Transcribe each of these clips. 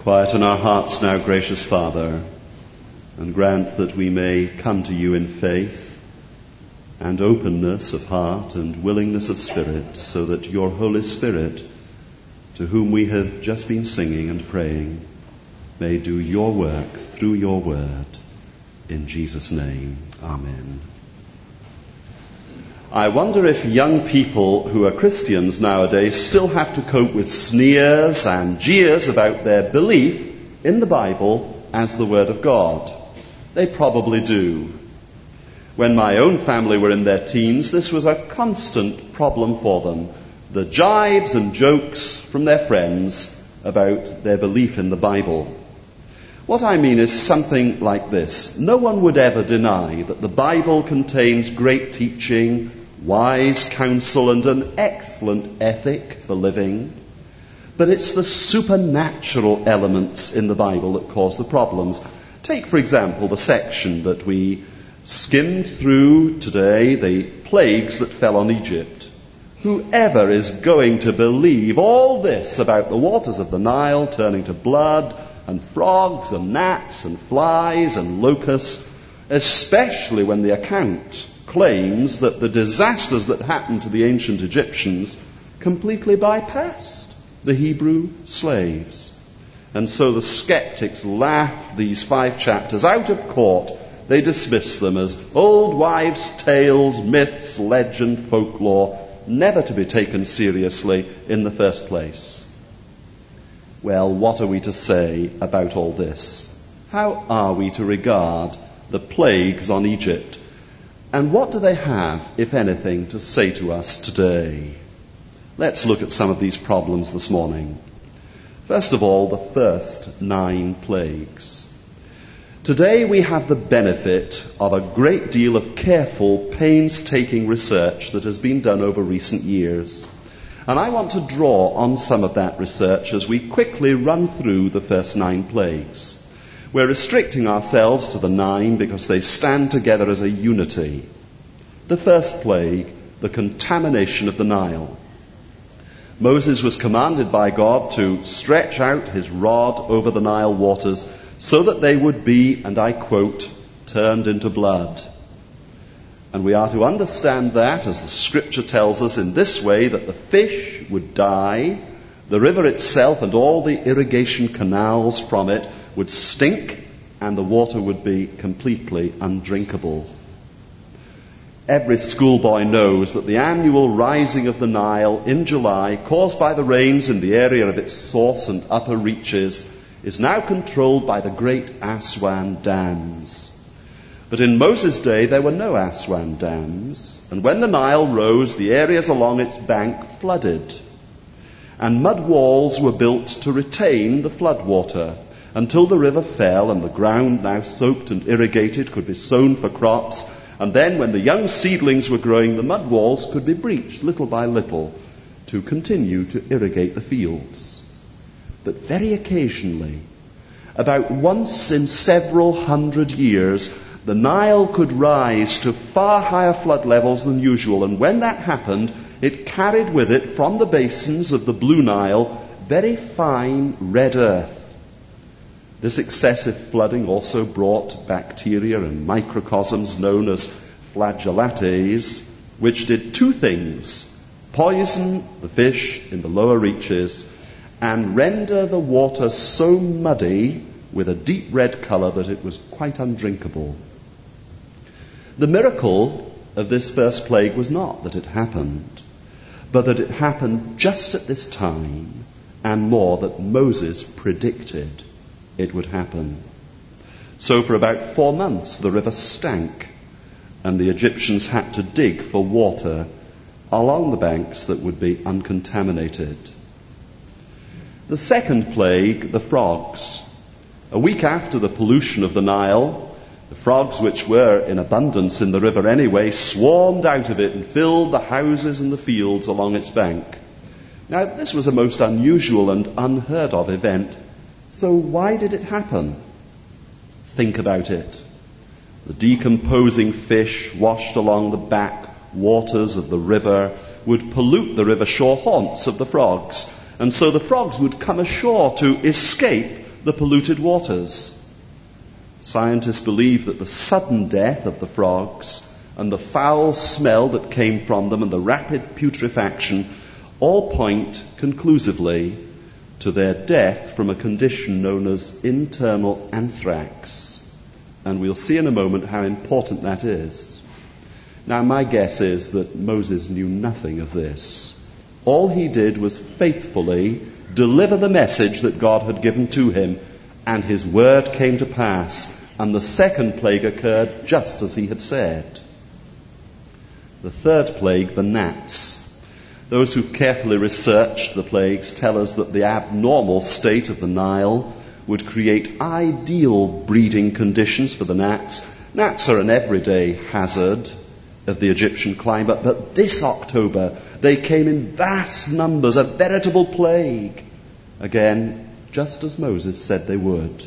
Quieten our hearts now, gracious Father, and grant that we may come to you in faith and openness of heart and willingness of spirit, so that your Holy Spirit, to whom we have just been singing and praying, may do your work through your word. In Jesus' name, amen. I wonder if young people who are Christians nowadays still have to cope with sneers and jeers about their belief in the Bible as the Word of God. They probably do. When my own family were in their teens, this was a constant problem for them. The jibes and jokes from their friends about their belief in the Bible. What I mean is something like this. No one would ever deny that the Bible contains great teaching, wise counsel, and an excellent ethic for living. But it's the supernatural elements in the Bible that cause the problems. Take, for example, the section that we skimmed through today, the plagues that fell on Egypt. Whoever is going to believe all this about the waters of the Nile turning to blood, and frogs and gnats and flies and locusts, especially when the account claims that the disasters that happened to the ancient Egyptians completely bypassed the Hebrew slaves. And so the skeptics laugh these 5 chapters out of court. They dismiss them as old wives' tales, myths, legend, folklore, never to be taken seriously in the first place. Well, what are we to say about all this? How are we to regard the plagues on Egypt? And what do they have, if anything, to say to us today? Let's look at some of these problems this morning. First of all, the first 9 plagues. Today we have the benefit of a great deal of careful, painstaking research that has been done over recent years. And I want to draw on some of that research as we quickly run through the first 9 plagues. We're restricting ourselves to the 9 because they stand together as a unity. The first plague, the contamination of the Nile. Moses was commanded by God to stretch out his rod over the Nile waters so that they would be, and I quote, turned into blood. And we are to understand that, as the scripture tells us, in this way, that the fish would die, the river itself and all the irrigation canals from it would stink, and the water would be completely undrinkable. Every schoolboy knows that the annual rising of the Nile in July, caused by the rains in the area of its source and upper reaches, is now controlled by the great Aswan dams. But in Moses' day, there were no Aswan dams, and when the Nile rose, the areas along its bank flooded. And mud walls were built to retain the flood water until the river fell and the ground, now soaked and irrigated, could be sown for crops. And then, when the young seedlings were growing, the mud walls could be breached little by little to continue to irrigate the fields. But very occasionally, about once in several hundred years, the Nile could rise to far higher flood levels than usual, and when that happened, it carried with it from the basins of the Blue Nile very fine red earth. This excessive flooding also brought bacteria and microcosms known as flagellates, which did 2 things: poison the fish in the lower reaches and render the water so muddy with a deep red colour that it was quite undrinkable. The miracle of this first plague was not that it happened, but that it happened just at this time, and more, that Moses predicted it would happen. So for about 4 months the river stank, and the Egyptians had to dig for water along the banks that would be uncontaminated. The second plague, the frogs. A week after the pollution of the Nile, the frogs, which were in abundance in the river anyway, swarmed out of it and filled the houses and the fields along its bank. Now, this was a most unusual and unheard of event. So why did it happen? Think about it. The decomposing fish washed along the back waters of the river would pollute the river shore haunts of the frogs. And so the frogs would come ashore to escape the polluted waters. Scientists believe that the sudden death of the frogs and the foul smell that came from them and the rapid putrefaction all point conclusively to their death from a condition known as internal anthrax. And we'll see in a moment how important that is. Now, my guess is that Moses knew nothing of this. All he did was faithfully deliver the message that God had given to him, and his word came to pass, and the second plague occurred just as he had said. The third plague, the gnats. Those who've carefully researched the plagues tell us that the abnormal state of the Nile would create ideal breeding conditions for the gnats. Gnats are an everyday hazard of the Egyptian climate, but this October they came in vast numbers, a veritable plague. Again, just as Moses said they would.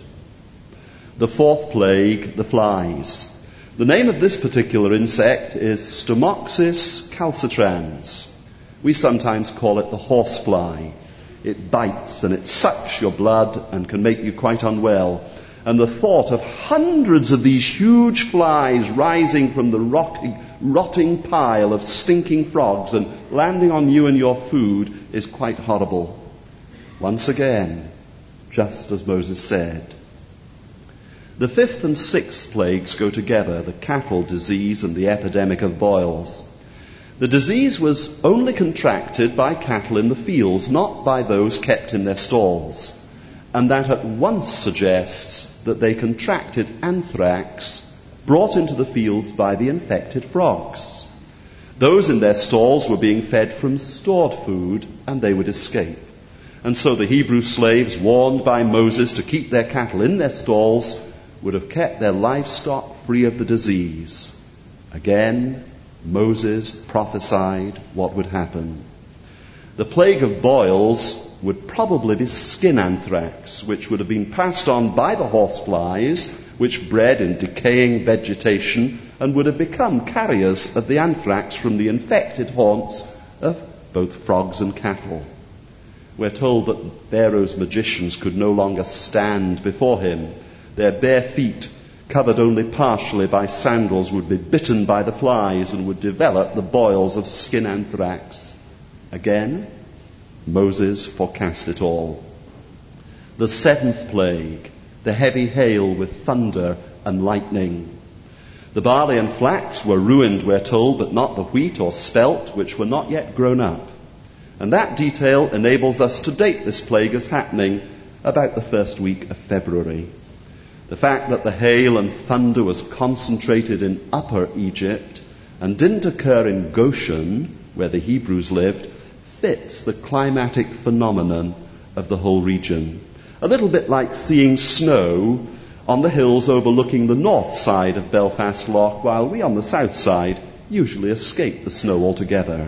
The fourth plague, the flies. The name of this particular insect is Stomoxys calcitrans. We sometimes call it the horsefly. It bites and it sucks your blood and can make you quite unwell. And the thought of hundreds of these huge flies rising from the rotting pile of stinking frogs and landing on you and your food is quite horrible. Once again, just as Moses said. The fifth and sixth plagues go together, the cattle disease and the epidemic of boils. The disease was only contracted by cattle in the fields, not by those kept in their stalls. And that at once suggests that they contracted anthrax brought into the fields by the infected frogs. Those in their stalls were being fed from stored food, and they would escape. And so the Hebrew slaves, warned by Moses to keep their cattle in their stalls, would have kept their livestock free of the disease. Again, Moses prophesied what would happen. The plague of boils would probably be skin anthrax, which would have been passed on by the horseflies, which bred in decaying vegetation and would have become carriers of the anthrax from the infected haunts of both frogs and cattle. We're told that Pharaoh's magicians could no longer stand before him. Their bare feet, covered only partially by sandals, would be bitten by the flies and would develop the boils of skin anthrax. Again, Moses forecast it all. The seventh plague, the heavy hail with thunder and lightning. The barley and flax were ruined, we're told, but not the wheat or spelt, which were not yet grown up. And that detail enables us to date this plague as happening about the first week of February. The fact that the hail and thunder was concentrated in Upper Egypt and didn't occur in Goshen, where the Hebrews lived, fits the climatic phenomenon of the whole region. A little bit like seeing snow on the hills overlooking the north side of Belfast Lough, while we on the south side usually escape the snow altogether.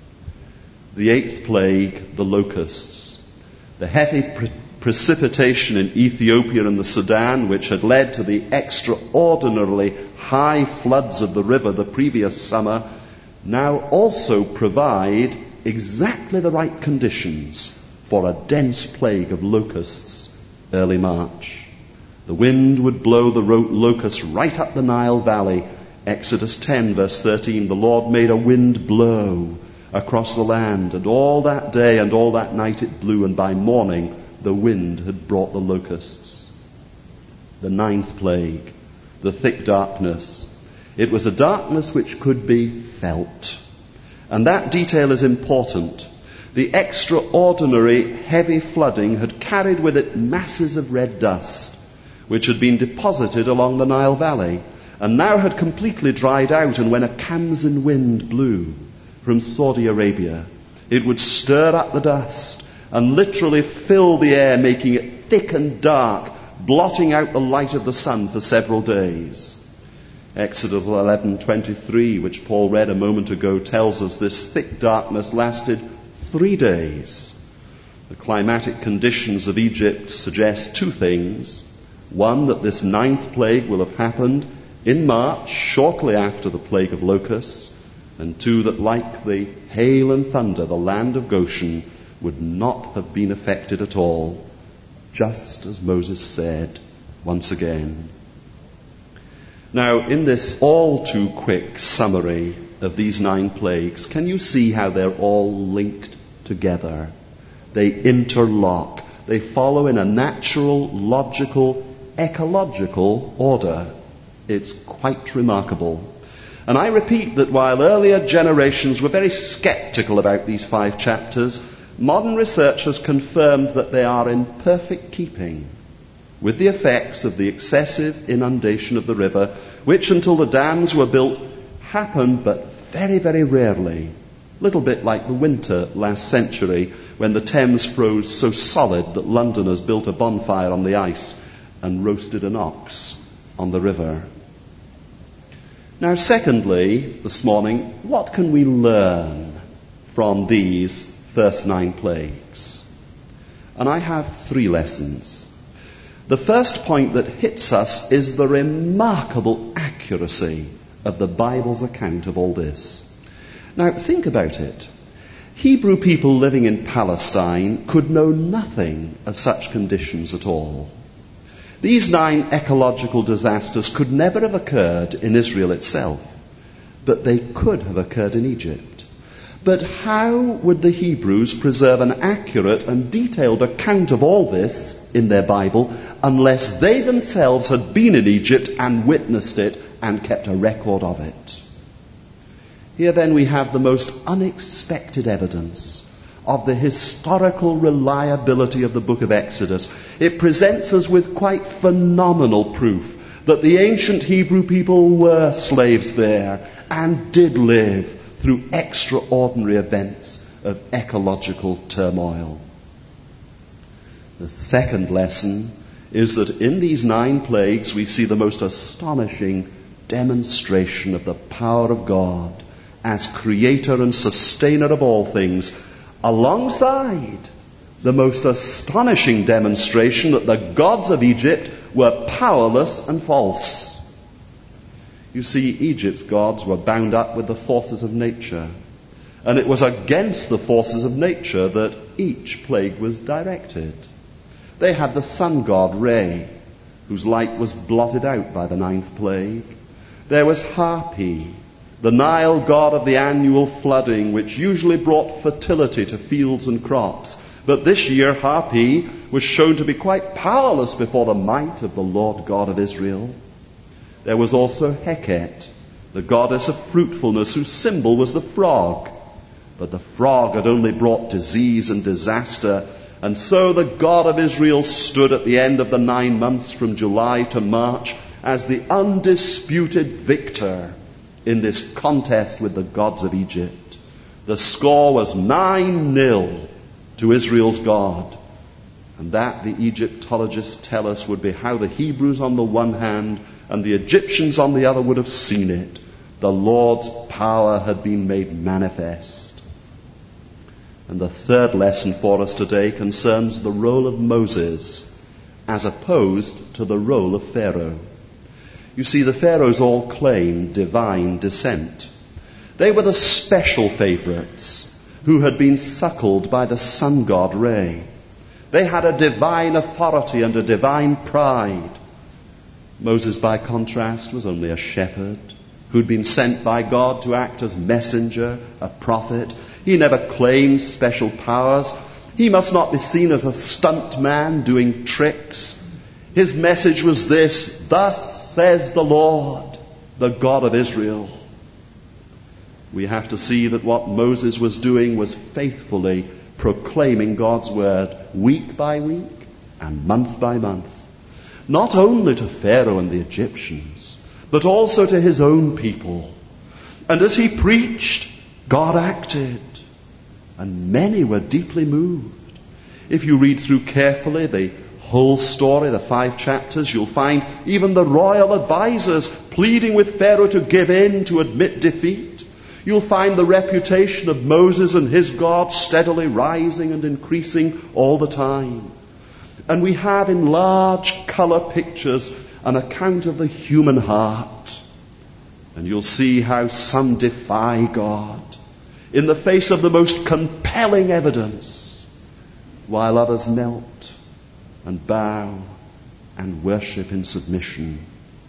The eighth plague, the locusts. The heavy precipitation in Ethiopia and the Sudan, which had led to the extraordinarily high floods of the river the previous summer, now also provide exactly the right conditions for a dense plague of locusts early March. The wind would blow the locusts right up the Nile Valley. Exodus 10 verse 13, the Lord made a wind blow across the land, and all that day and all that night it blew, and by morning the wind had brought the locusts. The ninth plague, the thick darkness. It was a darkness which could be felt. And that detail is important. The extraordinary heavy flooding had carried with it masses of red dust, which had been deposited along the Nile Valley, and now had completely dried out. And when a Khamsin wind blew from Saudi Arabia, it would stir up the dust and literally fill the air, making it thick and dark, blotting out the light of the sun for several days. Exodus 11:23, which Paul read a moment ago, tells us this thick darkness lasted 3 days. The climatic conditions of Egypt suggest two things. One, that this ninth plague will have happened in March, shortly after the plague of locusts. And two, that like the hail and thunder, the land of Goshen would not have been affected at all, just as Moses said once again. Now, in this all too quick summary of these 9 plagues, can you see how they're all linked together? They interlock. They follow in a natural, logical, ecological order. It's quite remarkable. And I repeat that while earlier generations were very skeptical about these 5 chapters, modern research has confirmed that they are in perfect keeping with the effects of the excessive inundation of the river, which until the dams were built happened but very, very rarely. A little bit like the winter last century when the Thames froze so solid that Londoners built a bonfire on the ice and roasted an ox on the river. Now, secondly, this morning, what can we learn from these first 9 plagues? And I have 3 lessons. The first point that hits us is the remarkable accuracy of the Bible's account of all this. Now, think about it. Hebrew people living in Palestine could know nothing of such conditions at all. These 9 ecological disasters could never have occurred in Israel itself, but they could have occurred in Egypt. But how would the Hebrews preserve an accurate and detailed account of all this in their Bible unless they themselves had been in Egypt and witnessed it and kept a record of it? Here then we have the most unexpected evidence of the historical reliability of the book of Exodus. It presents us with quite phenomenal proof that the ancient Hebrew people were slaves there and did live through extraordinary events of ecological turmoil. The second lesson is that in these 9 plagues we see the most astonishing demonstration of the power of God as creator and sustainer of all things, alongside the most astonishing demonstration that the gods of Egypt were powerless and false. You see, Egypt's gods were bound up with the forces of nature, and it was against the forces of nature that each plague was directed. They had the sun god Re, whose light was blotted out by the 9th plague. There was Hapi, the Nile god of the annual flooding, which usually brought fertility to fields and crops. But this year, Hapi was shown to be quite powerless before the might of the Lord God of Israel. There was also Heket, the goddess of fruitfulness, whose symbol was the frog. But the frog had only brought disease and disaster, and so the God of Israel stood at the end of the 9 months from July to March as the undisputed victor in this contest with the gods of Egypt. The score was 9-0 to Israel's God. And that, the Egyptologists tell us, would be how the Hebrews on the one hand and the Egyptians on the other would have seen it. The Lord's power had been made manifest. And the third lesson for us today concerns the role of Moses as opposed to the role of Pharaoh. You see, the Pharaohs all claimed divine descent. They were the special favorites who had been suckled by the sun god Re. They had a divine authority and a divine pride. Moses, by contrast, was only a shepherd who'd been sent by God to act as messenger, a prophet. He never claimed special powers. He must not be seen as a stunt man doing tricks. His message was this: thus says the Lord, the God of Israel. We have to see that what Moses was doing was faithfully proclaiming God's word week by week and month by month, not only to Pharaoh and the Egyptians, but also to his own people. And as he preached, God acted, and many were deeply moved. If you read through carefully the whole story, the 5 chapters, you'll find even the royal advisors pleading with Pharaoh to give in, to admit defeat. You'll find the reputation of Moses and his God steadily rising and increasing all the time. And we have in large colour pictures an account of the human heart. And you'll see how some defy God in the face of the most compelling evidence, while others melt and bow and worship in submission.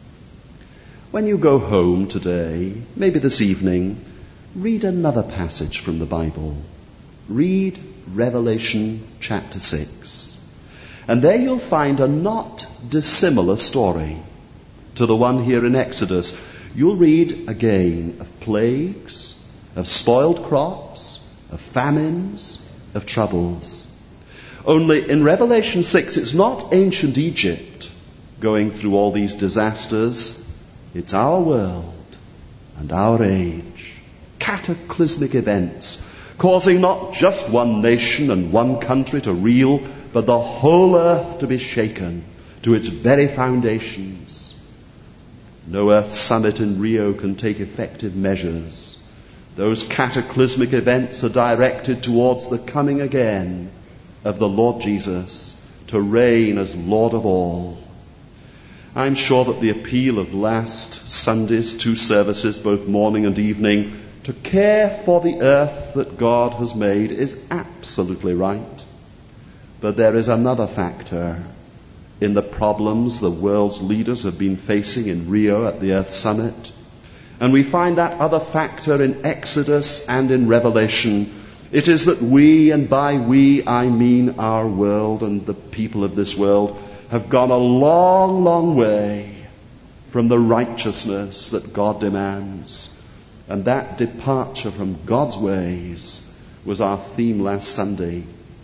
When you go home today, maybe this evening, read another passage from the Bible. Read Revelation chapter 6. And there you'll find a not dissimilar story to the one here in Exodus. You'll read again of plagues, of spoiled crops, of famines, of troubles. Only in Revelation 6, it's not ancient Egypt going through all these disasters. It's our world and our age. Cataclysmic events causing not just one nation and one country to reel, but the whole earth to be shaken to its very foundations. No Earth Summit in Rio can take effective measures. Those cataclysmic events are directed towards the coming again of the Lord Jesus to reign as Lord of all. I'm sure that the appeal of last Sunday's 2 services, both morning and evening, to care for the earth that God has made is absolutely right. But there is another factor in the problems the world's leaders have been facing in Rio at the Earth Summit. And we find that other factor in Exodus and in Revelation. It is that we, and by we I mean our world and the people of this world, have gone a long, long way from the righteousness that God demands. And that departure from God's ways was our theme last Sunday.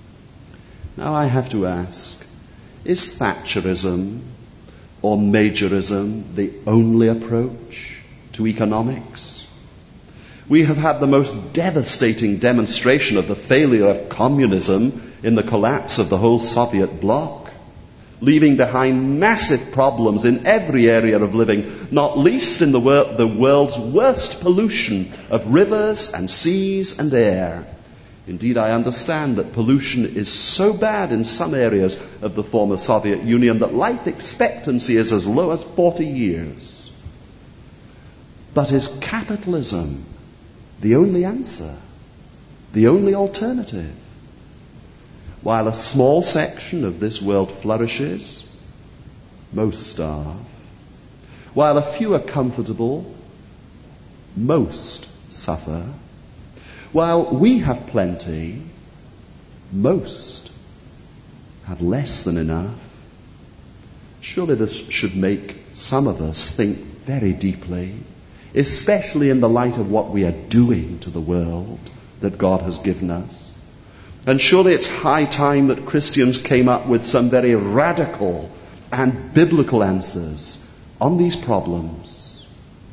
Now I have to ask, is Thatcherism or Majorism the only approach to economics? We have had the most devastating demonstration of the failure of communism in the collapse of the whole Soviet bloc, leaving behind massive problems in every area of living, not least in the world's worst pollution of rivers and seas and air. Indeed, I understand that pollution is so bad in some areas of the former Soviet Union that life expectancy is as low as 40 years. But is capitalism the only answer, the only alternative? While a small section of this world flourishes, most starve. While a few are comfortable, most suffer. While we have plenty, most have less than enough. Surely this should make some of us think very deeply, especially in the light of what we are doing to the world that God has given us. And surely it's high time that Christians came up with some very radical and biblical answers on these problems.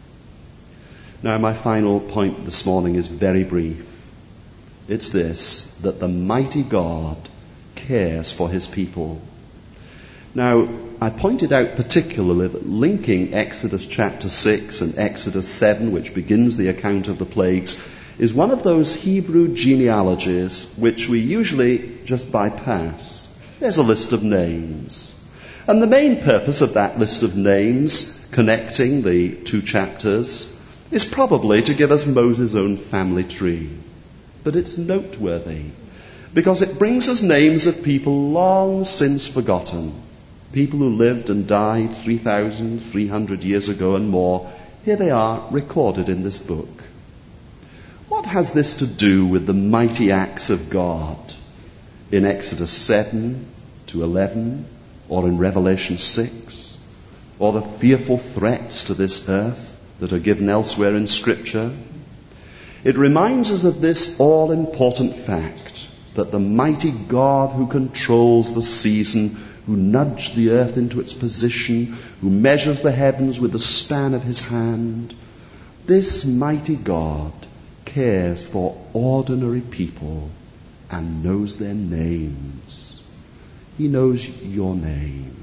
Now, my final point this morning is very brief. It's this, that the mighty God cares for his people. Now, I pointed out particularly that linking Exodus chapter 6 and Exodus 7, which begins the account of the plagues, is one of those Hebrew genealogies which we usually just bypass. There's a list of names. And the main purpose of that list of names connecting the 2 chapters is probably to give us Moses' own family tree. But it's noteworthy because it brings us names of people long since forgotten, people who lived and died 3,300 years ago and more. Here they are recorded in this book. What has this to do with the mighty acts of God in Exodus 7 to 11 or in Revelation 6 or the fearful threats to this earth that are given elsewhere in Scripture? It reminds us of this all-important fact that the mighty God who controls the season, who nudged the earth into its position, who measures the heavens with the span of his hand, this mighty God cares for ordinary people and knows their names. He knows your name.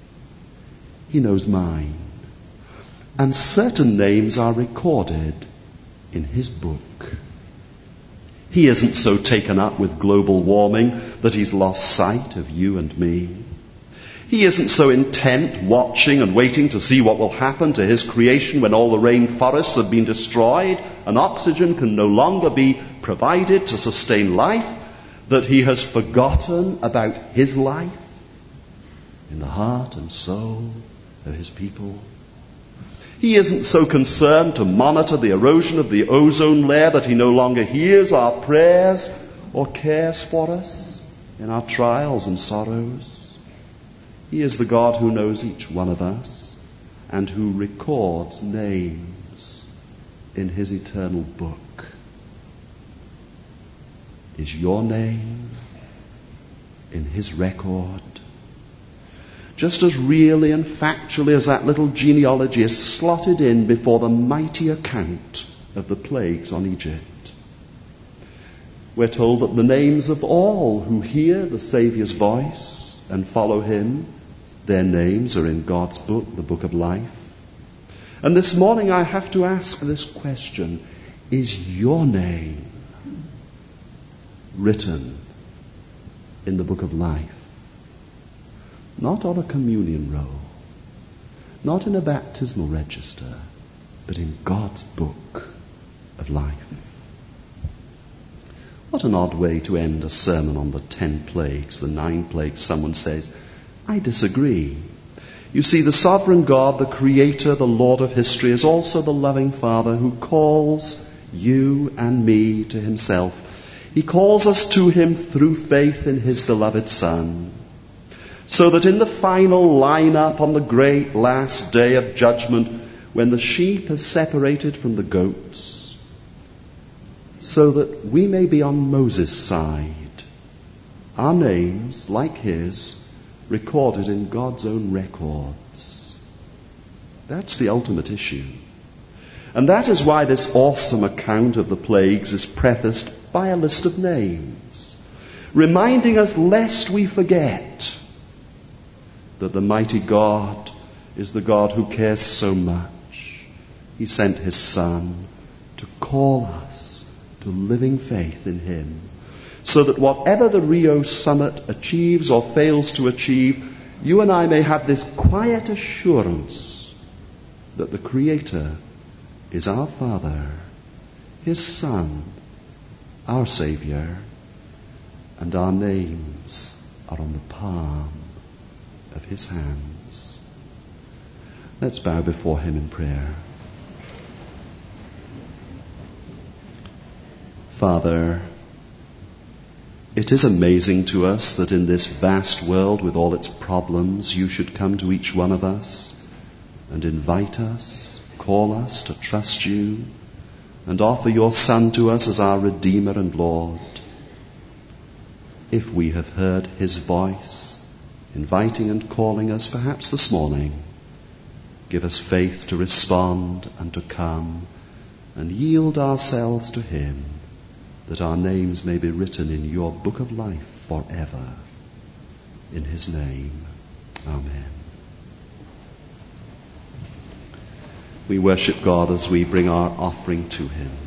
He knows mine. And certain names are recorded in his book. He isn't so taken up with global warming that he's lost sight of you and me. He isn't so intent watching and waiting to see what will happen to his creation when all the rainforests have been destroyed and oxygen can no longer be provided to sustain life, that he has forgotten about his life. in the heart and soul of his people. He isn't so concerned to monitor the erosion of the ozone layer that he no longer hears our prayers or cares for us in our trials and sorrows. He is the God who knows each one of us and who records names in his eternal book. Is your name in his record? Just as really and factually as that little genealogy is slotted in before the mighty account of the plagues on Egypt. We're told that the names of all who hear the Saviour's voice and follow him, their names are in God's book, the book of life. And this morning I have to ask this question: is your name written in the book of life? Not on a communion roll, not in a baptismal register, but in God's book of life. What an odd way to end a sermon on the 10 plagues, the 9 plagues. Someone says, I disagree. You see, the sovereign God, the creator, the Lord of history, is also the loving Father who calls you and me to himself. He calls us to him through faith in his beloved Son, so that in the final line-up on the great last day of judgment, when the sheep is separated from the goats, so that we may be on Moses' side, our names, like his, recorded in God's own records. That's the ultimate issue. And that is why this awesome account of the plagues is prefaced by a list of names, reminding us lest we forget that the mighty God is the God who cares so much. He sent his Son to call us to living faith in him, so that whatever the Rio summit achieves or fails to achieve, you and I may have this quiet assurance that the Creator is our Father, his Son, our Saviour, and our names are on the palm of his hands. Let's bow before him in prayer. Father, it is amazing to us that in this vast world with all its problems, you should come to each one of us and invite us, call us to trust you, and offer your Son to us as our Redeemer and Lord. If we have heard his voice, inviting and calling us perhaps this morning, give us faith to respond and to come and yield ourselves to him, that our names may be written in your book of life forever. In his name, amen. We worship God as we bring our offering to him.